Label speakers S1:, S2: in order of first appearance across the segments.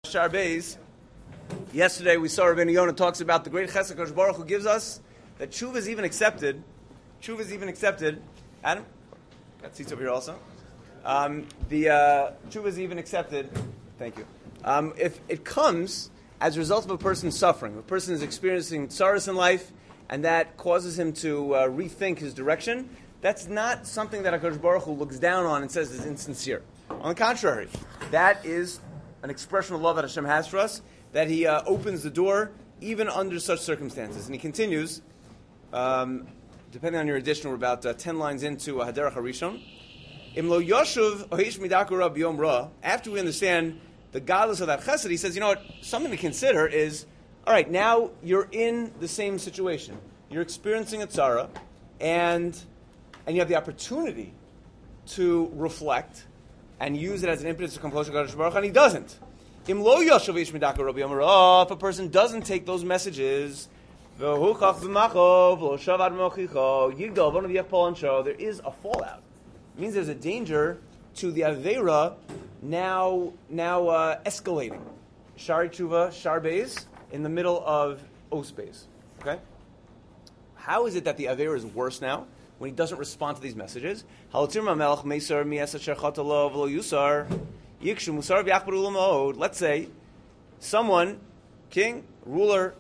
S1: Shar Beis. Yesterday we saw Rabbeinu Yonah talks about the great chesed HaKadosh Baruch Hu gives us, that tshuva is even accepted. Tshuva is even accepted. Adam, got seats over here also. The tshuva is even accepted. Thank you. If it comes as a result of a person suffering, a person is experiencing tsaros in life, and that causes him to rethink his direction, that's not something that HaKadosh Baruch Hu looks down on and says is insincere. On the contrary, that is an expression of love that Hashem has for us, that He opens the door even under such circumstances. And He continues, depending on your edition, we're about 10 lines into Haderach HaRishon. Im lo yoshuv ohish midakura b'yom ra. After we understand the godless of that chesed, He says, you know what, something to consider is, all right, now you're in the same situation. You're experiencing a tzara, and you have the opportunity to reflect and use it as an impetus to come closer to HaKadosh Baruch Hu, and he doesn't. Im lo yoshuv ohish midakura b'yom ra. If a person doesn't take those messages, there is a fallout. It means there's a danger to the Aveira now escalating. Shari Tshuva, Shar Beis, in the middle of Os Beis. Okay? How is it that the Aveira is worse now when he doesn't respond to these messages? Let's say someone, king, ruler,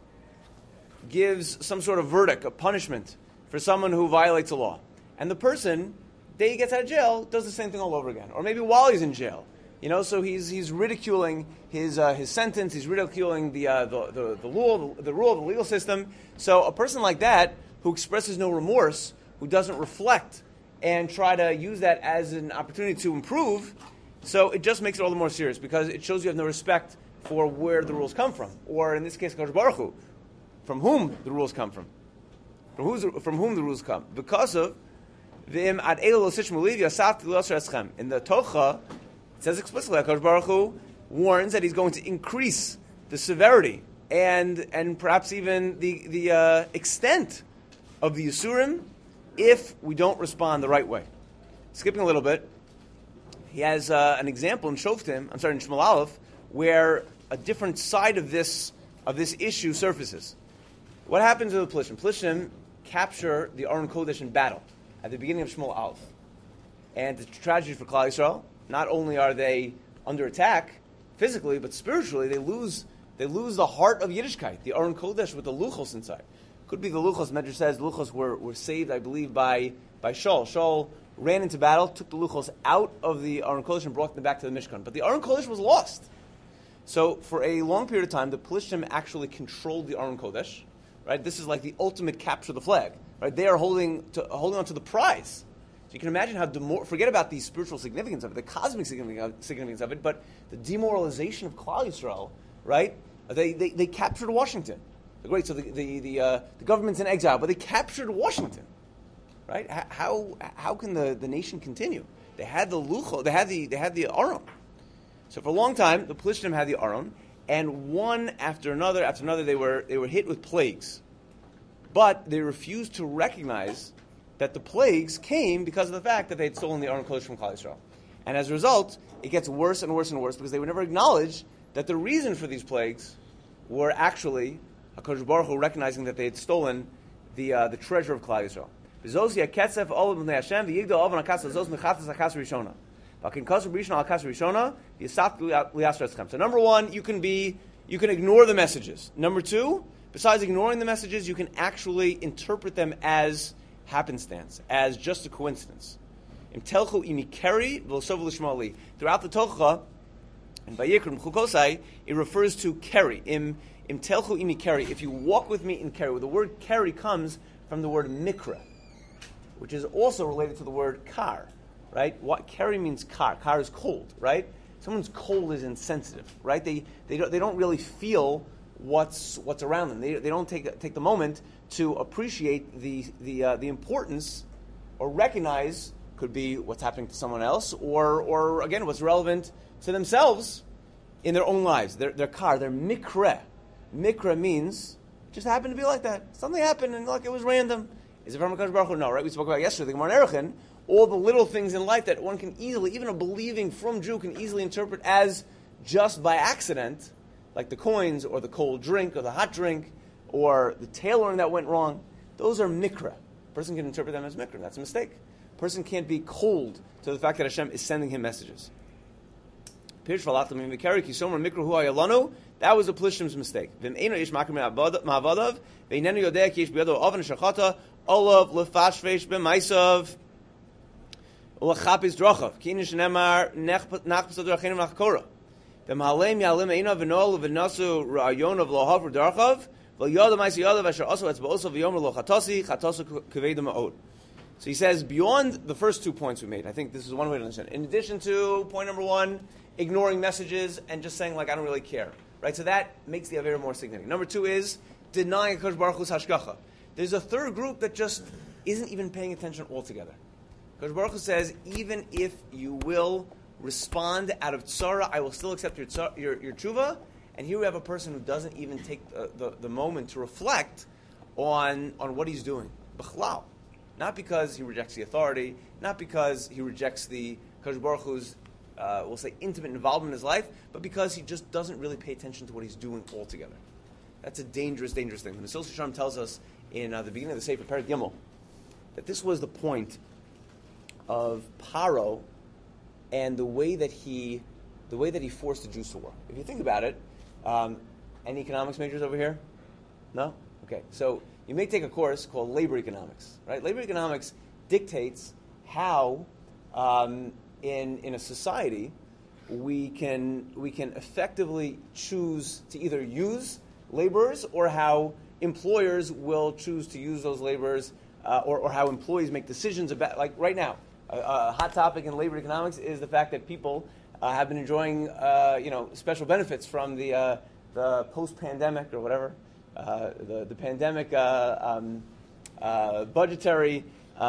S1: gives some sort of verdict, a punishment for someone who violates a law. And the person, day he gets out of jail, does the same thing all over again. Or maybe while he's in jail. So he's ridiculing his sentence, he's ridiculing the law, the rule of the legal system. So a person like that, who expresses no remorse, who doesn't reflect and try to use that as an opportunity to improve, so it just makes it all the more serious, because it shows you have no respect for where the rules come from. Or in this case, HaKadosh Baruch Hu, from whom the rules come from. From whom the rules come. Because of in the Tocha, it says explicitly, HaKadosh Baruch Hu warns that He's going to increase the severity and perhaps even the extent of the Yisurim if we don't respond the right way. Skipping a little bit, he has an example in Shoftim, in Shmuel Aleph, where a different side of this issue surfaces. What happens to the Plishtim? Plishtim capture the Aron Kodesh in battle at the beginning of Shmuel Aleph. And the tragedy for Klal Yisrael, not only are they under attack physically, but spiritually, they lose the heart of Yiddishkeit, the Aron Kodesh with the Luchos inside. Could be the Luchos. Medrash says the Luchos were saved, I believe, by Shaul. Shaul ran into battle, took the Luchos out of the Aron Kodesh and brought them back to the Mishkan. But the Aron Kodesh was lost. So for a long period of time, the Plishtim actually controlled the Aron Kodesh. Right? This is like the ultimate capture of the flag. Right? They are holding on to the prize. So you can imagine how forget about the spiritual significance of it, the cosmic significance of it, but the demoralization of Klal Yisrael. Right? They captured Washington. Great. So the government's in exile, but they captured Washington. Right? How can the nation continue? They had the Lucho. They had the Aron. So for a long time, the Plishtim had the Aron. And one after another, they were hit with plagues. But they refused to recognize that the plagues came because of the fact that they had stolen the Aron Kodesh from Klal Yisrael. And as a result, it gets worse and worse and worse, because they would never acknowledge that the reason for these plagues were actually HaKadosh Baruch Hu recognizing that they had stolen the treasure of Klal Yisrael. So number one, you can ignore the messages. Number two, besides ignoring the messages, you can actually interpret them as happenstance, as just a coincidence. Throughout the Tocha, and Vayikra Chukosai, it refers to keri. Im telchu imi keri. If you walk with me in keri. The word keri comes from the word mikra, which is also related to the word kar. Right? What keri means kar. Kar is cold, right? Someone's cold is insensitive, right? They don't really feel what's around them. They don't take the moment to appreciate the importance or recognize, could be what's happening to someone else, or again what's relevant to themselves in their own lives. Their kar, their mikra. Mikra means it just happened to be like that. Something happened and like it was random. Is it from HaKadosh Baruch Hu? No, right? We spoke about yesterday, the Gemara in Erechim, all the little things in life that one can easily, even a believing from Jew can easily interpret as just by accident, like the coins or the cold drink or the hot drink or the tailoring that went wrong, those are mikra. A person can interpret them as mikra. That's a mistake. A person can't be cold to the fact that Hashem is sending him messages. That was a Plishtim's mistake. So he says, beyond the first 2 points we made, I think this is one way to understand. In addition to point number 1, ignoring messages and just saying, like, I don't really care. Right? So that makes the Avera more significant. Number 2 is denying HaKadosh Baruch Hu's hashgacha. There's a third group that just isn't even paying attention altogether. HaKadosh Baruch Hu says, even if you will respond out of tzara, I will still accept your tshuva. And here we have a person who doesn't even take the moment to reflect on what he's doing. B'chlal. Not because he rejects the authority, not because he rejects the HaKadosh Baruch Hu's, we'll say, intimate involvement in his life, but because he just doesn't really pay attention to what he's doing altogether. That's a dangerous, dangerous thing. The Mesil Yesharim tells us in the beginning of the Sefer Perek Gimel that this was the point of Paro and the way that he forced the Jews to work. If you think about it, any economics majors over here? No? Okay. So you may take a course called labor economics, right? Labor economics dictates how in a society we can effectively choose to either use laborers or how employers will choose to use those laborers or how employees make decisions about, like right now, a hot topic in labor economics is the fact that people have been enjoying special benefits from the post-pandemic or whatever, the pandemic budgetary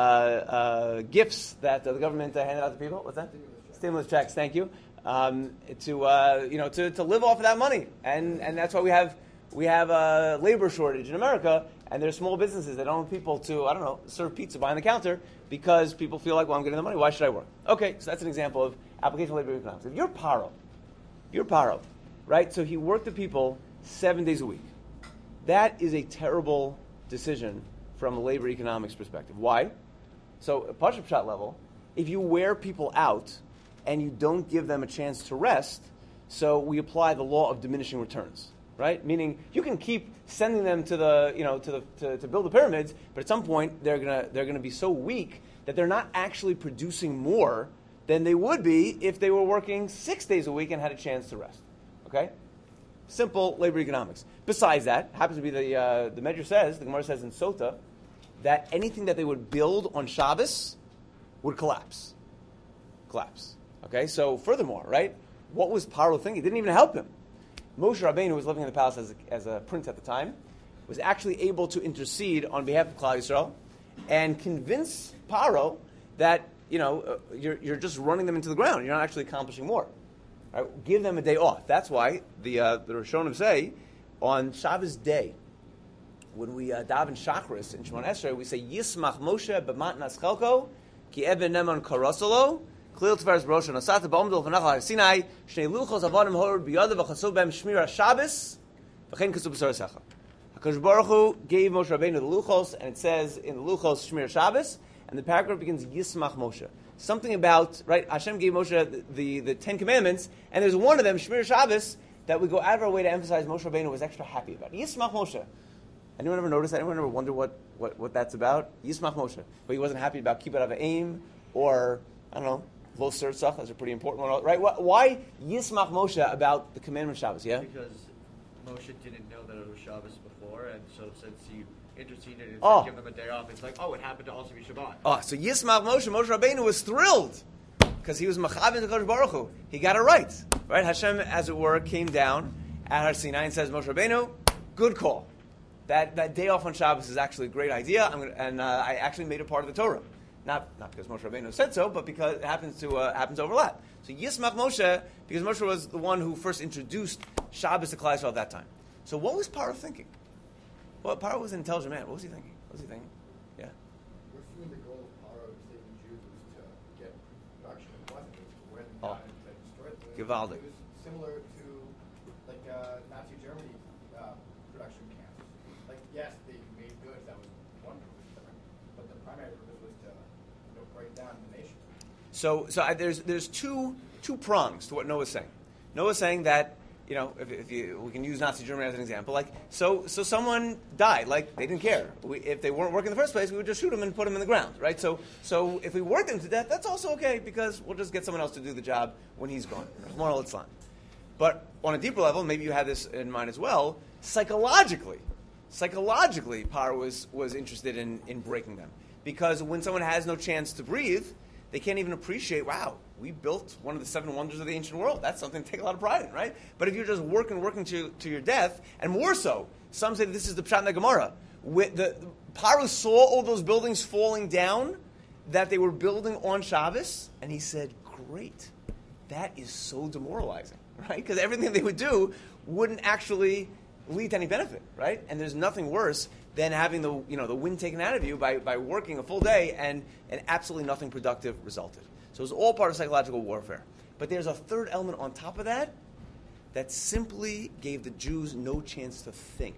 S1: gifts that the government handed out to people. What's that? Stimulus checks. Thank you. To live off of that money, and that's why we have a labor shortage in America, and there's small businesses that don't have people to serve pizza behind the counter because people feel like, well, I'm getting the money. Why should I work? Okay, so that's an example of application of labor economics. If you're Paro, right? So he worked the people 7 days a week. That is a terrible decision from a labor economics perspective. Why? So at Pashup Shot level, if you wear people out and you don't give them a chance to rest, so we apply the law of diminishing returns, right? Meaning you can keep sending them to to build the pyramids, but at some point they're gonna be so weak that they're not actually producing more than they would be if they were working 6 days a week and had a chance to rest. Okay? Simple labor economics. Besides that, happens to be the Medrash says, the Gemara says in Sota, that anything that they would build on Shabbos would collapse. Okay? So furthermore, right? What was Paro thinking? It didn't even help him. Moshe Rabbeinu, who was living in the palace as a prince at the time, was actually able to intercede on behalf of Klal Yisrael and convince Paro that you're just running them into the ground. You're not actually accomplishing more. Right? Give them a day off. That's why the Rishonim say on Shabbos day, when we daven Shachris in Shemon Esrei, we say Yismach Moshe b'matnas chelko ki eben neman karasolo klil tveres b'rosh nasata b'omdol v'nachal har Sinai shnei luchos avodim hor b'yadav v'chasu b'hem shmira Shabbos v'chein kasu b'sar secha. HaKadosh Baruch Hu gave Moshe Rabbeinu the luchos, and it says in the luchos shmira Shabbos, and the paragraph begins Yismach Moshe. Something about, right, Hashem gave Moshe the 10 Commandments, and there's one of them, Shmir Shabbos, that we go out of our way to emphasize Moshe Rabbeinu was extra happy about. Yismach Moshe. Anyone ever notice that? Anyone ever wonder what that's about? Yismach Moshe. But he wasn't happy about Kibbut Avayim, or, I don't know, Lo Sirtzach, that's a pretty important one, right? Why Yismach Moshe about the commandment of Shabbos, yeah?
S2: Because Moshe didn't know that it was Shabbos before, and so since he interceded and give them a day off, it's like, it happened to also be Shabbat.
S1: So Yismach Moshe Rabbeinu was thrilled because he was Machavin to Kodesh Baruch Hu. He got it right. Hashem, as it were, came down at Har Sinai and says, Moshe Rabbeinu, good call. That day off on Shabbos is actually a great idea, I actually made it part of the Torah. Not because Moshe Rabbeinu said so, but because it happens to overlap. So Yismach Moshe, because Moshe was the one who first introduced Shabbos to Klal Yisrael at that time. So what was Paro thinking? Well, Paro was an intelligent man. What was he thinking? Yeah.
S3: We're seeing the goal of Paro to save the Jews to get production of weapons to win and destroy the
S1: Givaldic.
S3: Jews. similar to like Nazi Germany production camps. Like, yes, they made goods. That was one purpose, but the primary purpose was to break down the nation.
S1: So there's two prongs to what Noah's saying. Noah's saying that, if we can use Nazi Germany as an example, like so someone died, like they didn't care. If they weren't working in the first place, we would just shoot them and put them in the ground, right? So if we work them to death, that's also okay because we'll just get someone else to do the job when he's gone. Moral Islam. But on a deeper level, maybe you had this in mind as well. Psychologically, Paro was interested in breaking them because when someone has no chance to breathe, they can't even appreciate, wow, we built one of the 7 wonders of the ancient world. That's something to take a lot of pride in, right? But if you're just working to your death, and more so, some say that this is the Pshat in the Gemara. Paro saw all those buildings falling down that they were building on Shabbos, and he said, great, that is so demoralizing, right? Because everything they would do wouldn't actually lead to any benefit, right? And there's nothing worse than having the wind taken out of you by working a full day and absolutely nothing productive resulted. So it was all part of psychological warfare. But there's a third element on top of that simply gave the Jews no chance to think.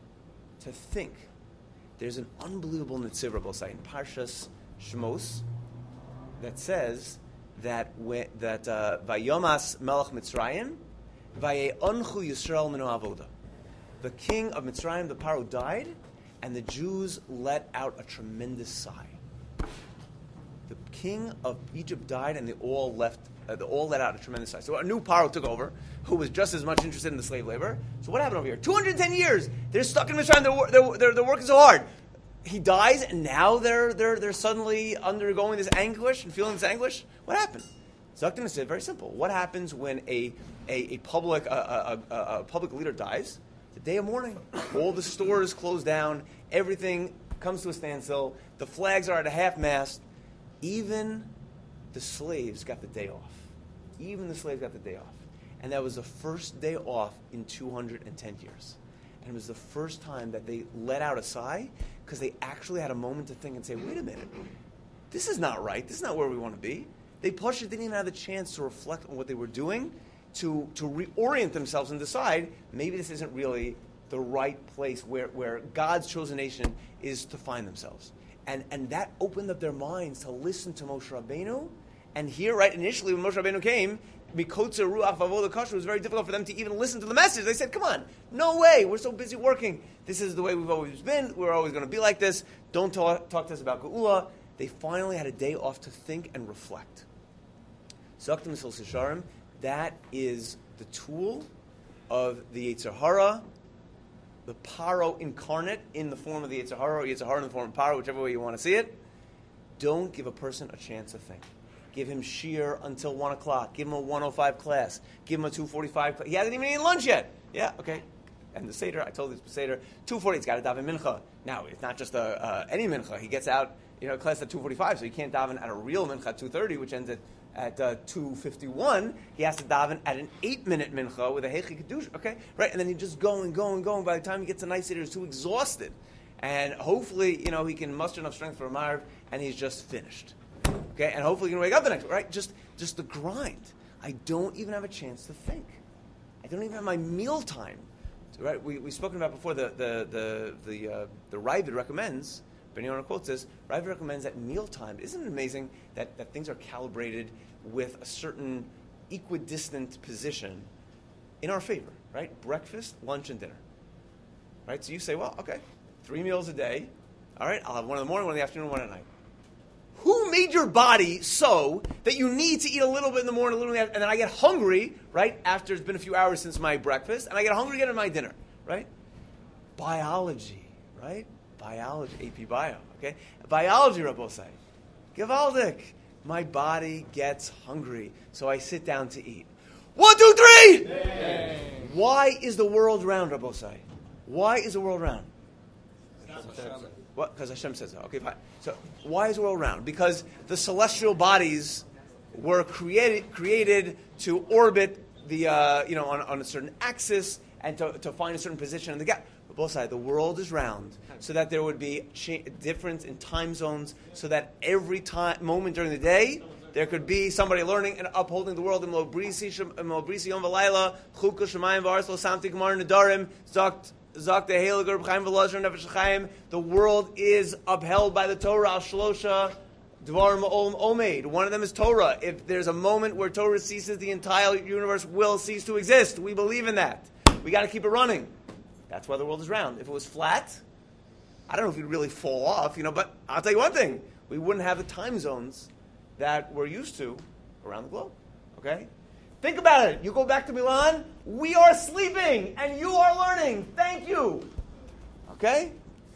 S1: There's an unbelievable Netziv Rabbi in Parshas Shmos that says that Vayomas Melech Mitzrayim Vaye'onchu Yisrael minu avoda. The king of Mitzrayim, the Paro, died, and the Jews let out a tremendous sigh. The king of Egypt died, and they all let out a tremendous sigh. So a new Paro took over, who was just as much interested in the slave labor. So what happened over here? 210 years, they're stuck in Mitzrayim. They're working so hard. He dies, and now they're suddenly undergoing this anguish and feeling this anguish. What happened? Zaktim said very simple. What happens when a public leader dies? The day of mourning. All the stores close down. Everything comes to a standstill. The flags are at a half-mast. Even the slaves got the day off. And that was the first day off in 210 years. And it was the first time that they let out a sigh because they actually had a moment to think and say, wait a minute, this is not right. This is not where we want to be. They didn't even have the chance to reflect on what they were doing, to reorient themselves and decide maybe this isn't really the right place where God's chosen nation is to find themselves. And that opened up their minds to listen to Moshe Rabbeinu. And here, right, initially when Moshe Rabbeinu came, Mikotze Ruach Vavoda Kasher, it was very difficult for them to even listen to the message. They said, come on, no way, we're so busy working. This is the way we've always been. We're always going to be like this. Don't talk to us about Geula. They finally had a day off to think and reflect. Zaktim Misil Sisharim, that is the tool of the Yetzer Hara, the Paro incarnate in the form of the Yetzer Hara, or Yetzer Hara in the form of Paro, whichever way you want to see it. Don't give a person a chance to think. Give him shiur until 1 o'clock. Give him a 1:05 class. Give him a 2:45 class. He hasn't even eaten lunch yet. Yeah, okay. And the Seder, I told you, the Seder, 2:40, he's got to daven mincha. Now, it's not just any mincha. He gets out, class at 2:45, so he can't daven at a real mincha at 2:30, which ends at 2:51. He has to daven at an 8-minute mincha with a hechi kedusha. Okay, right, and then he's just going. By the time he gets to night Seder, he's too exhausted, and hopefully, he can muster enough strength for a marv, and he's just finished. Okay, and hopefully he can wake up the next day. Right, just the grind. I don't even have a chance to think. I don't even have my meal time. Right, we've spoken about before. The Ravid recommends. Ben Yonah quotes this. Ravid recommends that mealtime. Isn't it amazing that things are calibrated with a certain equidistant position in our favor? Right, breakfast, lunch, and dinner. Right, so you say, well, okay, 3 meals a day. All right, I'll have one in the morning, one in the afternoon, one at night. Who made your body so that you need to eat a little bit in the morning, a little in the afternoon, and then I get hungry, right, after it's been a few hours since my breakfast, and I get hungry again at my dinner, right? Biology, right? Biology, AP Bio, okay? Biology, Rabbosai. Givaldik. My body gets hungry, so I sit down to eat. 1, 2, 3! Yay. Why is the world round, Rabbosai? Why is the world round? What? Because Hashem says so. Okay, fine. So why is the world round? Because the celestial bodies were created to orbit the on a certain axis and to find a certain position in the gap. But both sides, the world is round, so that there would be difference in time zones, so that every moment during the day There could be somebody learning and upholding the world. The world is upheld by the Torah. Shlosha Dvarim Omed. One of them is Torah. If there's a moment where Torah ceases, the entire universe will cease to exist. We believe in that. We got to keep it running. That's why the world is round. If it was flat, I don't know if you'd really fall off, but I'll tell you one thing. We wouldn't have the time zones that we're used to around the globe. Okay? Think about it. You go back to Milan, we are sleeping, and you are learning. Thank you. Okay?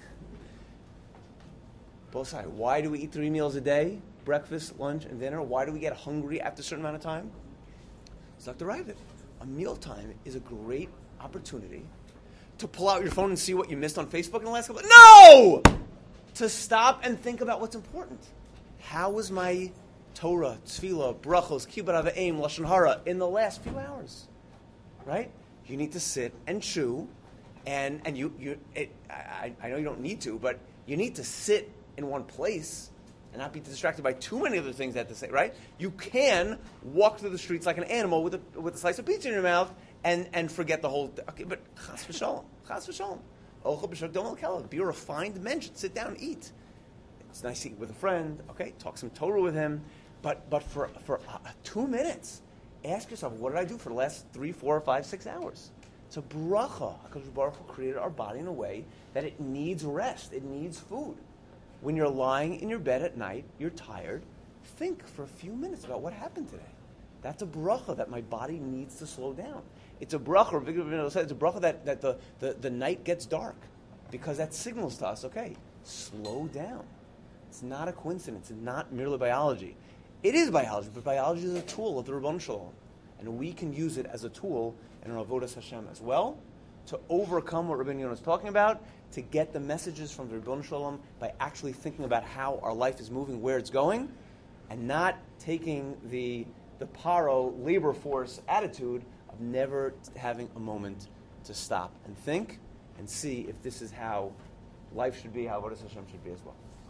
S1: Both sides. Why do we eat 3 meals a day? Breakfast, lunch, and dinner. Why do we get hungry after a certain amount of time? It's Dr. Ravid. A mealtime is a great opportunity to pull out your phone and see what you missed on Facebook in the last couple of... No! To stop and think about what's important. How was my Torah, Tefillah, Brachos, Kibbut Avim, Lashon Hara in the last few hours? Right? You need to sit and chew, and I know you don't need to, but you need to sit in one place and not be distracted by too many other things at the same, right? You can walk through the streets like an animal with a slice of pizza in your mouth and forget the whole. Okay, but chas v'shalom, be a refined mensch. Sit down and eat. It's nice to eat with a friend. Okay, talk some Torah with him. But for 2 minutes, ask yourself, what did I do for the last 3, 4, 5, 6 hours? It's a bracha. HaKadosh Baruch Hu created our body in a way that it needs rest. It needs food. When you're lying in your bed at night, you're tired, think for a few minutes about what happened today. That's a bracha that my body needs to slow down. It's a bracha, it's a bracha that the night gets dark, because that signals to us, okay, slow down. It's not a coincidence. It's not merely biology. It is biology, but biology is a tool of the Ribbon Shalom, and we can use it as a tool in our Avodas Hashem as well, to overcome what Rabbi Yonah is talking about, to get the messages from the Ribbon Shalom by actually thinking about how our life is moving, where it's going, and not taking the paro labor force attitude of never having a moment to stop and think and see if this is how life should be, how Avodas Hashem should be as well.